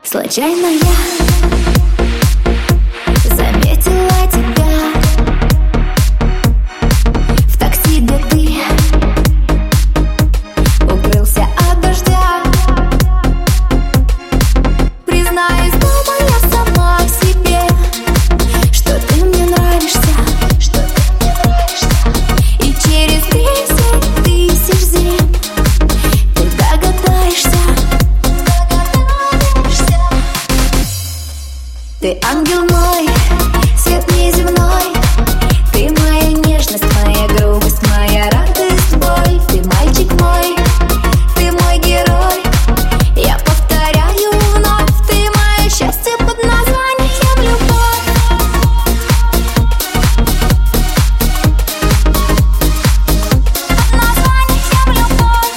Случайно я заметила тебя в такси, где ты укрылся от дождя. Признаюсь, думая сама себе, что ты мне нравишься, и через 10 тысяч зим ты догадаешься. Ты ангел мой, свет неземной, ты моя нежность, моя грубость, моя радость, боль. Ты мальчик мой, ты мой герой, я повторяю вновь, ты мое счастье под названием любовь. Под названием любовь.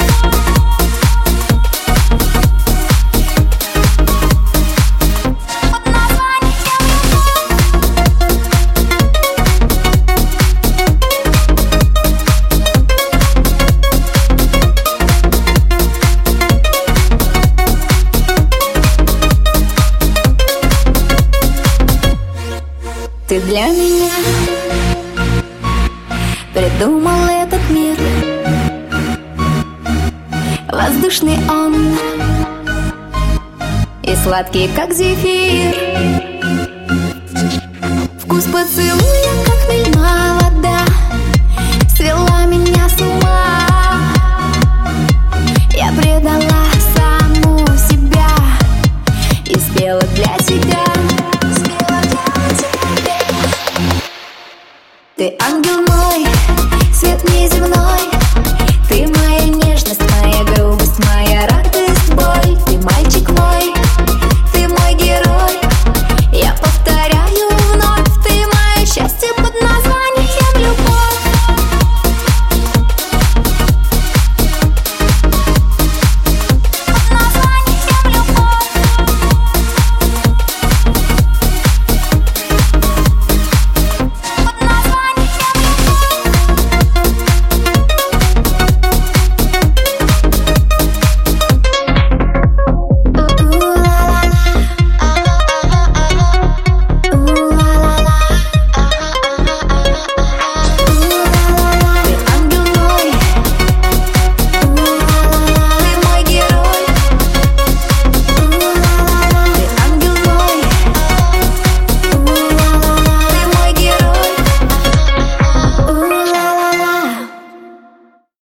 Под названием ты для меня придумал этот мир. Воздушный он и сладкий, как зефир. Вкус поцелуя, как хмельная вода.